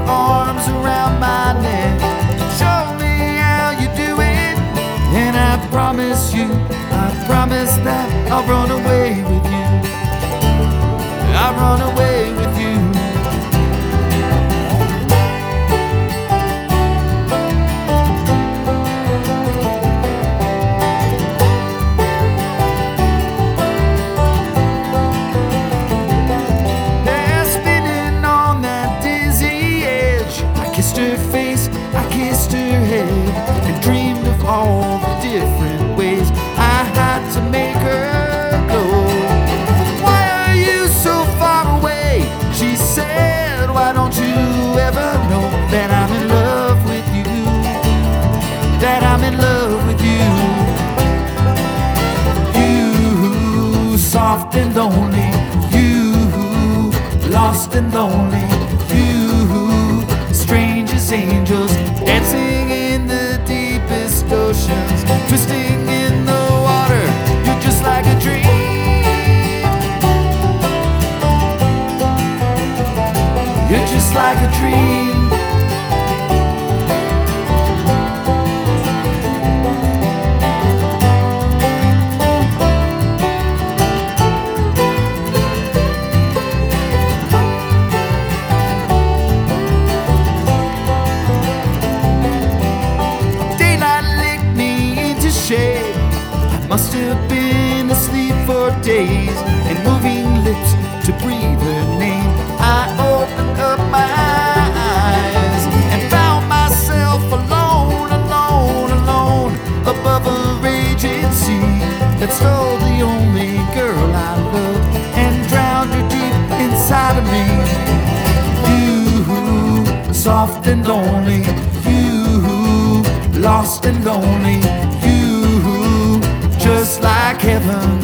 arms around my neck. Show me how you do it, and I promise that I'll run away with you. I'll run away with you. They're spinning on that dizzy edge. I kissed her face, I kissed her head, and dreamed of all the different ways I had to make her go. Why are you so far away? She said, why don't you ever know that I'm in love with you? That I'm in love with you. You, soft and lonely. You, lost and lonely. You, strange as angels, dancing in the deepest oceans, twisting in the water. You're just like a dream. You're just like a dream. I must have been asleep for days, and moving lips to breathe her name. I opened up my eyes and found myself alone, alone, alone, above a raging sea that stole the only girl I loved and drowned her deep inside of me. You, soft and lonely. You, lost and lonely. Just like heaven.